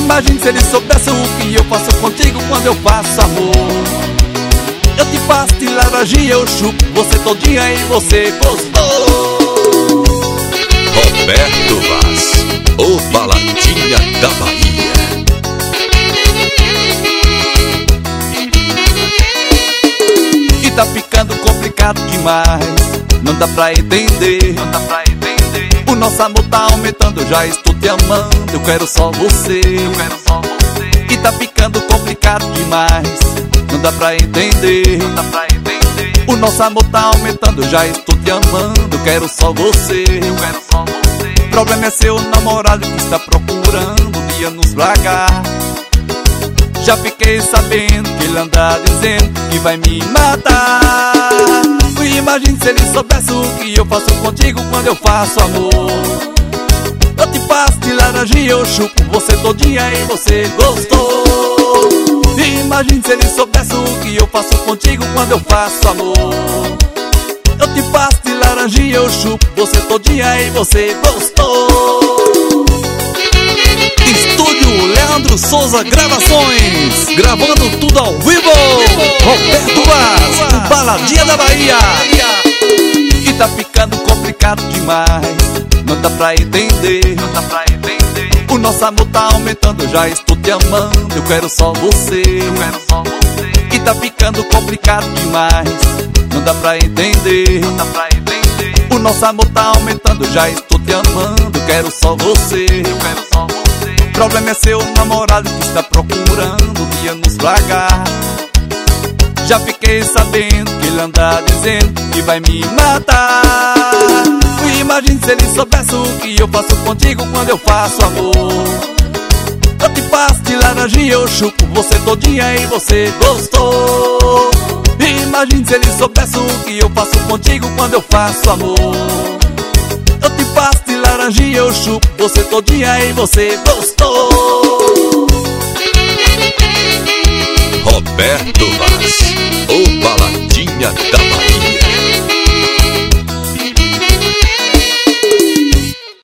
Imagine se ele soubesse o que eu faço contigo quando eu faço amor. Eu te passo de laranjinha, eu chupo você todinha e você gostou. Roberto Vaz, o Baladinha da Bahia. E tá ficando complicado demais, não dá pra entender. O nosso amor tá aumentando, eu já estou te amando, eu quero só você. E tá ficando complicado demais, não dá pra entender. O nosso amor tá aumentando, eu já estou te amando, eu quero só você. O problema é seu namorado que está procurando um dia nos largar. Já fiquei sabendo que ele anda dizendo que vai me matar. Imagine se ele soubesse o que eu faço contigo quando eu faço amor. Eu te passo de laranjinha, eu chupo você todinha e você gostou. Imagine se ele soubesse o que eu faço contigo quando eu faço amor. Eu te passo de laranjinha, eu chupo você todinha e você gostou. Estúdio Leandro Souza Gravações, gravando tudo ao vivo. Roberto Vaz, o Baladinha da Bahia. E tá ficando complicado demais, não dá pra entender. O nosso amor tá aumentando, eu já estou te amando, eu quero só você. E tá ficando complicado demais, não dá pra entender. O nosso amor tá aumentando, eu já estou te amando, eu quero só você. O problema é seu namorado que está procurando um dia nos largar. Já fiquei sabendo que ele anda dizendo que vai me matar. Imagine se ele soubesse o que eu faço contigo quando eu faço amor. Eu te passo de laranjinha, eu chupo você todinha e você gostou. Imagine se ele soubesse o que eu faço contigo quando eu faço amor. Eu te passo de laranjinha, eu chupo você todinha e você gostou. Roberto Vaz, o Baladinha da